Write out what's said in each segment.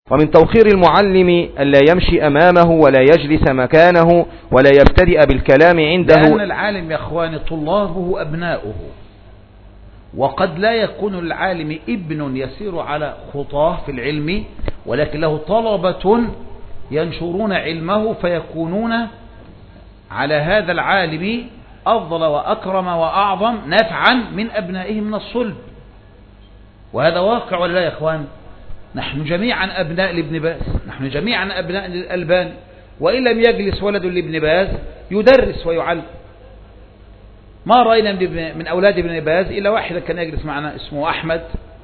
ومن توقير المعلم ألا يمشي أمامه ولا يجلس مكانه ولا يبتدئ بالكلام عنده، لأن العالم يا أخواني طلابه أبناؤه، وقد لا يكون العالم ابن يسير على خطاه في العلم، ولكن له طلبة ينشرون علمه فيكونون على هذا العالم أفضل وأكرم وأعظم نفعا من أبنائه من الصلب. وهذا واقع ولا لا يا أخوان؟ نحن جميعا أبناء لابن باز، نحن جميعا أبناء للألباني، وإن لم يجلس ولد لابن باز يدرس ويعلم. ما رأينا من أولاد ابن باز إلا واحدا كان يجلس معنا اسمه أحمد،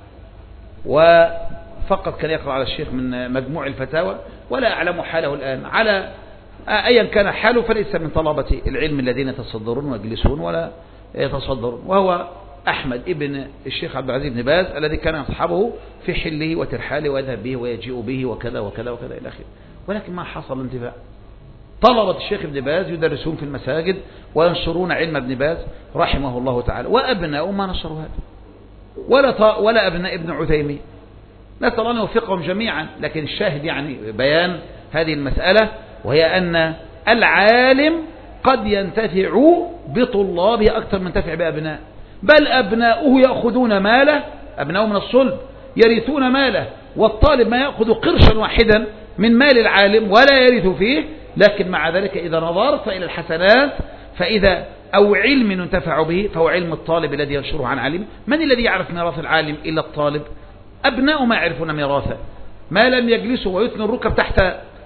وفقط كان يقرأ على الشيخ من مجموع الفتاوى، ولا أعلم حاله الآن. على أيا كان حاله فليس من طلبة العلم الذين يتصدرون ويجلسون ولا يتصدرون، وهو أحمد ابن الشيخ عبد العزيز بن باز الذي كان يصحبه في حله وترحاله ويذهب به ويجيء به وكذا وكذا وكذا إلى آخره. ولكن ما حصل انتفاع. طلبة الشيخ ابن باز يدرسون في المساجد وينشرون علم ابن باز رحمه الله تعالى، وأبناء ما نشروا هذا ولا أبناء ابن عثيمين. نسأل الله أن يوفقهم جميعا. لكن الشاهد يعني بيان هذه المسألة، وهي أن العالم قد ينتفع بطلابه أكثر من ينتفع بأبناء، بل أبناؤه يأخذون ماله، أبناؤه من الصلب يرثون ماله، والطالب ما يأخذ قرشا واحدا من مال العالم ولا يرث فيه. لكن مع ذلك إذا نظرت إلى الحسنات فإذا أو علم ينتفع به فهو علم الطالب الذي ينشره عن عالم. من الذي يعرف ميراث العالم إلا الطالب؟ أبناؤه ما يعرفون ميراثه، ما لم يجلسوا ويثنوا الركب تحت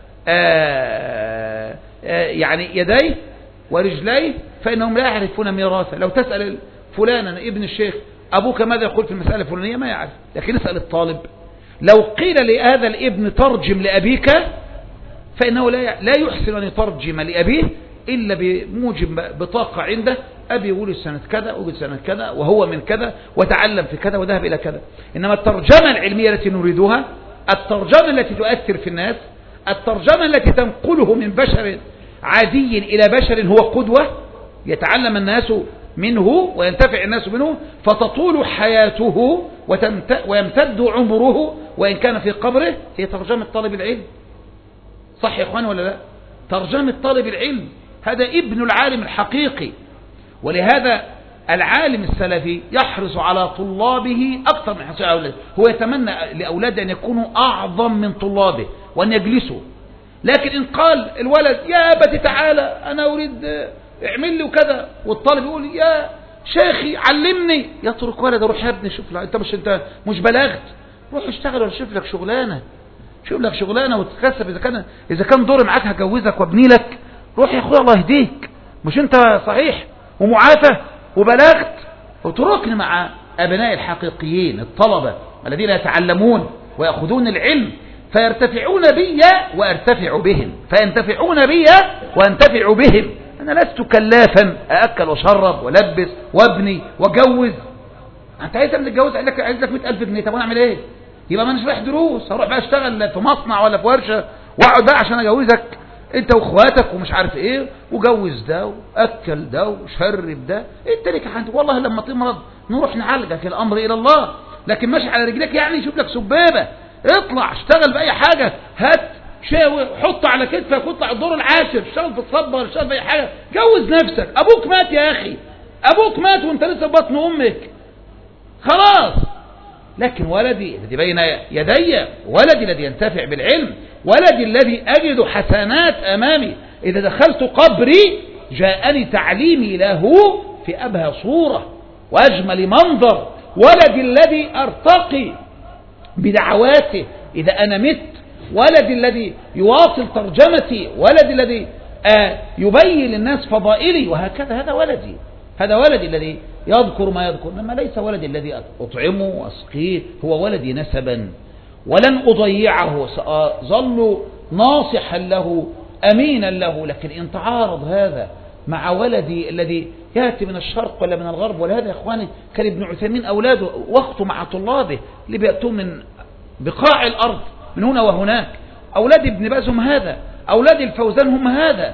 يعني يديه ورجليه فإنهم لا يعرفون ميراثه. لو تسأل فلانا ابن الشيخ أبوك ماذا يقول في المسألة الفلانية ما يعرف، لكن اسأل الطالب. لو قيل لهذا الابن ترجم لأبيك فإنه لا يحسن أن يترجم لأبيه إلا بموجب بطاقة عنده، أبي ولد سنة كذا ولد سنة كذا وهو من كذا وتعلم في كذا وذهب إلى كذا. إنما الترجمة العلمية التي نريدها، الترجمة التي تؤثر في الناس، الترجمة التي تنقله من بشر عادي إلى بشر هو قدوة يتعلم الناس منه وينتفع الناس منه فتطول حياته ويمتد عمره وإن كان في قبره، هي ترجمة طالب العلم. صح يا إخوان ولا لا؟ ترجمة طالب العلم هذا ابن العالم الحقيقي. ولهذا العالم السلفي يحرص على طلابه أكثر من حرص على أولاده. هو يتمنى لأولاده أن يكونوا أعظم من طلابه وأن يجلسوا. لكن إن قال الولد يا أبتي تعالى أنا أريد اعمل لي وكذا، والطالب يقول يا شيخي علمني، يترك ولد روح يا ابني شوف انت مش بلغت، روح اشتغل ولا شوف لك شغلانه، شوف لك شغلانه وتكسب. اذا كان دور معاك هجوزك وابني لك، روح يا اخويا الله يهديك، مش انت صحيح ومعافى وبلغت، وتركني مع ابناء الحقيقيين الطلبه الذين يتعلمون ويأخذون العلم فيرتفعون بي وارتفع بهم، فينتفعون بي وانتفع بهم. أنا لست كلافا أأكل وشرب ولبس وابني وجوز. أنت عايز تتجوز عايز لك 100,000 جنيه، طب أنا أعمل إيه؟ يبقى ما أناش رايح دروس، هروح بقى أشتغل في مصنع ولا في ورشة وأقعد بقى عشان أجوزك أنت وأخواتك ومش عارف إيه، وجوز ده وأكل ده وشرب ده. أنت ليك حد والله لما تمرض نروح نعالجك، الأمر إلى الله. لكن ماشي على رجلك يعني شوف لك سبابة، اطلع اشتغل بأي حاجة، هات شيء حط على كتفك واطلع الدور العاشر، اشتغل في الصبة ولا اشتغل في اي حاجه، جوز نفسك. ابوك مات يا اخي، ابوك مات وانت لسه في بطن امك، خلاص. لكن ولدي الذي بين يدي، ولدي الذي ينتفع بالعلم، ولدي الذي اجد حسنات امامي، اذا دخلت قبري جاءني تعليمي له في ابهى صوره واجمل منظر، ولدي الذي ارتقي بدعواته اذا انا مت، ولدي الذي يواصل ترجمتي، ولدي الذي يبين للناس فضائلي، وهكذا. هذا ولدي الذي يذكر ما يذكر، لما ليس ولدي الذي أطعمه وأسقيه، هو ولدي نسبا، ولن أضيعه، سأظل ناصحا له أمينا له. لكن إن تعارض هذا مع ولدي الذي يأتي من الشرق ولا من الغرب، ولهذا يا إخواني كان ابن عثيمين أولاده وقته مع طلابه اللي بيأتون من بقاع الأرض من هنا وهناك، أولاد ابن باز هم هذا، أولاد الفوزان هم هذا.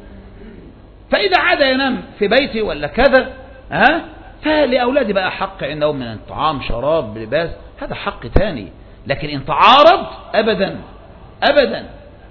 فإذا عاد ينام في بيتي ولا كذا فلأولادي بقى حق عندهم من الطعام شراب لباس، هذا حق تاني. لكن إن تعارض أبدا أبدا.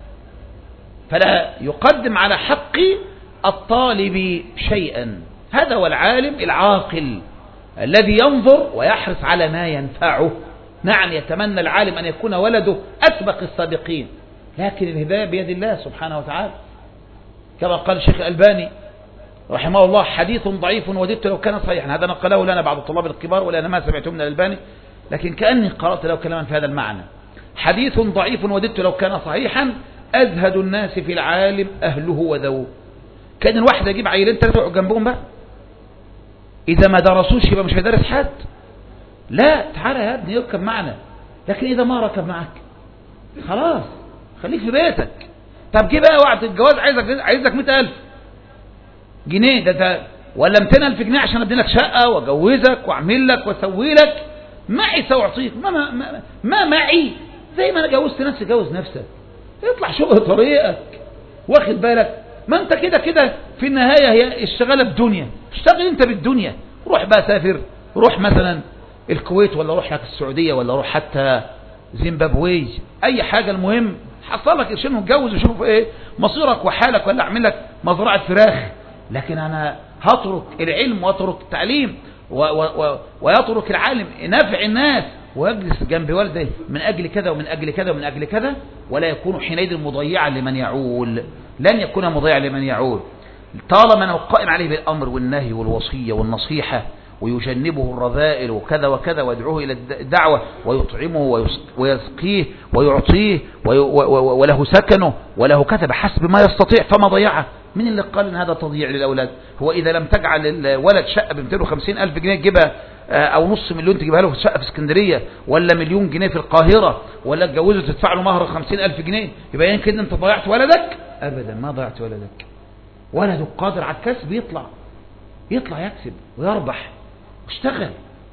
فلا يقدم على حق الطالب شيئا. هذا هو العالم العاقل الذي ينظر ويحرص على ما ينفعه. نعم، يتمنى العالم أن يكون ولده أسبق السابقين، لكن الهداية بيد الله سبحانه وتعالى. كما قال الشيخ الألباني رحمه الله: حديث ضعيف وددت لو كان صحيحا. هذا نقله لنا بعض الطلاب الكبار، ولا أنا ما سمعته من الألباني، لكن كأني قرأت له كلاما في هذا المعنى: حديث ضعيف وددت لو كان صحيحا، أزهد الناس في العالم أهله وذوه. كان الواحد يجيب عيلين ثلاثة يقعد جنبهم بقى، إذا ما درسوش يبقى مش هيدرس حد. لا، تعالى يا ابني يركب معنا، لكن إذا ما ركب معك خلاص خليك في بيتك. طب جه بقى وقت الجواز عايزك 100,000 جنيه ده ولا 200,000 جنيه عشان ابني لك شقة واجوزك واعمل لك واسوي لك. معي سأعطيك، ما معي. زي ما انا جوزت نفسي جوز نفسك، اطلع شغل طريقك، واخد بالك. ما انت كده في النهاية هي الشغالة بدنيا، اشتغل انت بالدنيا. روح بقى سافر، روح مثلا الكويت، ولا روح لك السعودية، ولا روح حتى زيمبابوي، اي حاجة. المهم حصل لك قرشين واتجوز وشوف ايه مصيرك وحالك، ولا اعمل لك مزرعة فراخ. لكن انا هترك العلم واترك التعليم ويترك العالم نافع الناس ويجلس جنب والده من اجل كذا ومن اجل كذا ومن اجل كذا، ولا يكون حينئذ مضيعا لمن يعول. لن يكون مضيعا لمن يعول طالما انه قائم عليه بالامر والنهي والوصية والنصيحة، ويجنبه الرذائل وكذا وكذا، ويدعوه إلى الدعوة، ويطعمه ويسقيه ويعطيه وله سكنه وله كذا بحسب ما يستطيع، فما ضيعه. من اللي قال ان هذا تضييع للأولاد؟ هو إذا لم تجعل الولد شقة ب250,000 جنيه تجيبها، أو نص مليون تجيبها له في شقة في اسكندرية، ولا 1,000,000 جنيه في القاهرة، ولا تجوزه تدفع له مهر 50,000 جنيه، يبقى يمكن انت ضيعت ولدك؟ أبدا ما ضيعت ولدك. ولدك قادر على الكسب، يطلع يكسب ويربح واشتغل.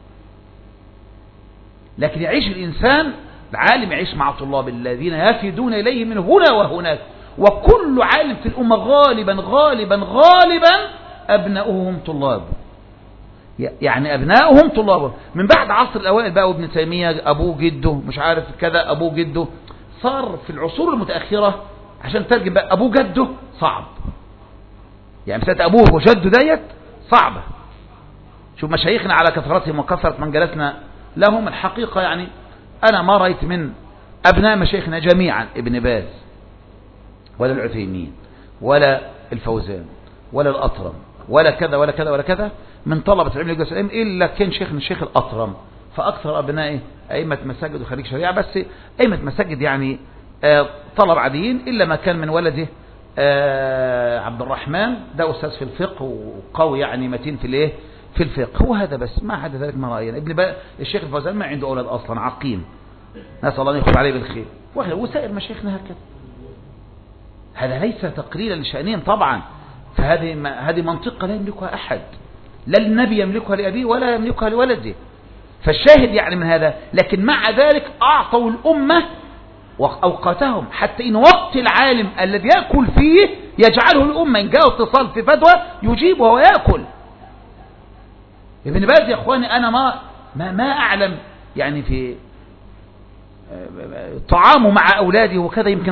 لكن يعيش الإنسان العالم يعيش مع طلاب الذين يفدون إليه من هنا وهناك. وكل عالم في الأمة غالبا أبناؤهم طلاب، يعني أبناؤهم طلابه. من بعد عصر الأوائل بقى وابن تيمية أبوه جده مش عارف كذا، أبوه جده. صار في العصور المتأخرة عشان ترجم بقى أبوه جده صعب، يعني مسألة أبوه وجده ديت صعبة. شوف مشايخنا على كثرتهم وكثرة من جلسنا لهم، الحقيقة يعني أنا ما رأيت من أبناء مشايخنا جميعا ابن باز ولا العثيمين ولا الفوزان ولا الأطرم ولا كذا ولا كذا ولا كذا من طلبة العلم يجلس العلم، إلا كان شيخنا الشيخ الأطرم. فأكثر أبنائه أئمة مساجد وخريج شريعة، بس أئمة مساجد يعني طلب عاديين، إلا ما كان من ولده عبد الرحمن، ده أستاذ في الفقه وقوي يعني متين في الفقه. هو هذا بس، ما عدا ذلك ما رأينا. ابن الشيخ الفوزان ما عنده أولاد أصلا، عقيم، نسأل الله يخف عليه بالخير. وسائر مشايخنا هكذا. هذا ليس تقليلا لشأنهم طبعا، فهذه منطقة لا يملكها أحد، لا النبي يملكها لأبيه ولا يملكها لولده. فالشاهد يعني من هذا، لكن مع ذلك أعطوا الأمة وأوقاتهم، حتى إن وقت العالم الذي يأكل فيه يجعله الأمة إن جاء اتصال في فدوى يجيبه ويأكل. ابن باز يا أخواني أنا ما أعلم يعني في طعامه مع أولاده وكذا يمكن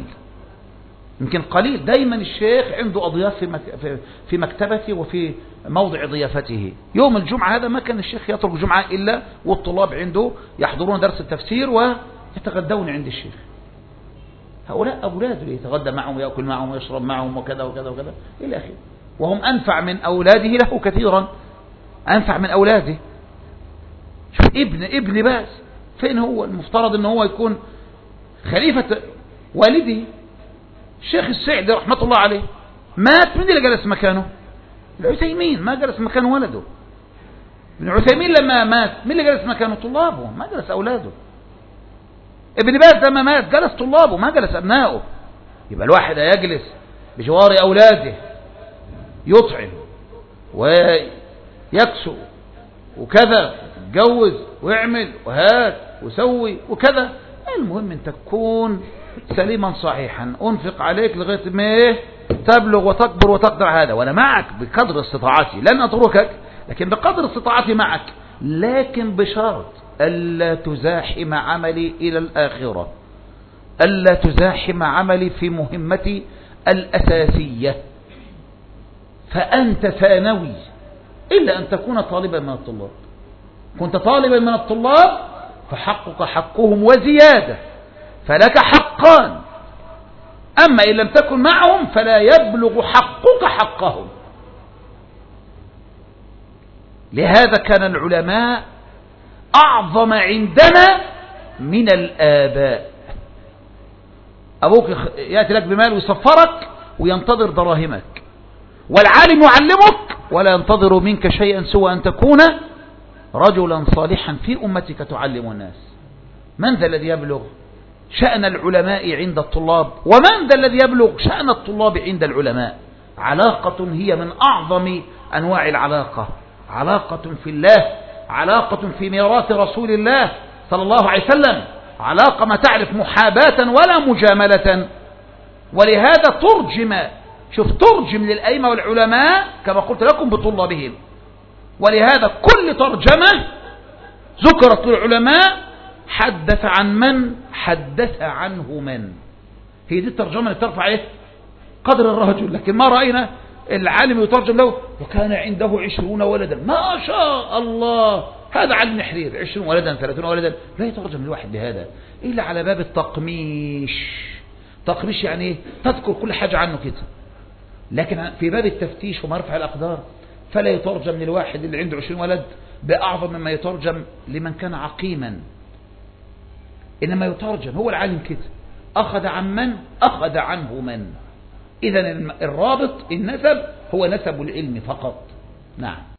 قليل. دايما الشيخ عنده أضياف في مكتبته وفي موضع ضيافته. يوم الجمعة هذا ما كان الشيخ يترك الجمعة إلا والطلاب عنده يحضرون درس التفسير ويتغدون عند الشيخ. هؤلاء أولاده يتغدى معهم ويأكل معهم ويشرب معهم وكذا وكذا وكذا إلى آخره، وهم أنفع من أولاده له كثيرا، أنفع من أولاده. شوف ابن باز فين هو؟ المفترض أنه هو يكون خليفة والده. الشيخ السعدي رحمة الله عليه مات، من اللي جلس مكانه؟ العثيمين. ما جلس مكانه ولده. ابن عثيمين لما مات من اللي جلس مكانه؟ طلابه، ما جلس أولاده. ابن باز لما مات جلس طلابه ما جلس أبنائه. يبقى الواحد يجلس بجوار أولاده، يطعم ويكسو وكذا، يتجوز ويعمل وهات وسوي وكذا. المهم أن تكون سليما صحيحا، أنفق عليك لغاية ما تبلغ وتكبر وتقدر هذا، وأنا معك بقدر استطاعتي، لن أتركك لكن بقدر استطاعتي معك، لكن بشرط ألا تزاحم عملي إلى الآخرة. ألا تزاحم عملي في مهمتي الأساسية، فأنت ثانوي إلا أن تكون طالبا من الطلاب. كنت طالبا من الطلاب فحقك حقهم وزيادة، فلك حقان. أما إن لم تكن معهم فلا يبلغ حقك حقهم. لهذا كان العلماء أعظم عندنا من الآباء. أبوك يأتي لك بمال ويصفرك وينتظر دراهمك، والعالم يعلمك ولا ينتظر منك شيئا سوى أن تكون رجلا صالحا في أمتك تعلم الناس. من ذا الذي يبلغ شأن العلماء عند الطلاب؟ ومن ذا الذي يبلغ شأن الطلاب عند العلماء؟ علاقة هي من أعظم أنواع العلاقة، علاقة في الله، علاقة في ميراث رسول الله صلى الله عليه وسلم، علاقة ما تعرف محاباة ولا مجاملة. ولهذا ترجم للأئمة والعلماء كما قلت لكم بطلابهم. ولهذا كل ترجمة ذكرت للعلماء حدث عن من حدث عنه من. هي دي الترجمة اللي ترفع ايه قدر الرجل. لكن ما رأينا العالم يترجم له وكان عنده 20 ولدا، ما شاء الله هذا علم حرير 20 ولدا 30 ولدا، لا يترجم الواحد بهذا إلا على باب التقميش. تقميش يعني ايه؟ تذكر كل حاجة عنه كده. لكن في باب التفتيش ومرفع الأقدار فلا يترجم للواحد اللي عنده 20 ولد بأعظم مما يترجم لمن كان عقيما. إنما يترجم هو العالم كده، أخذ عن من أخذ عنه من. إذن الرابط النسب هو نسب العلم فقط. نعم.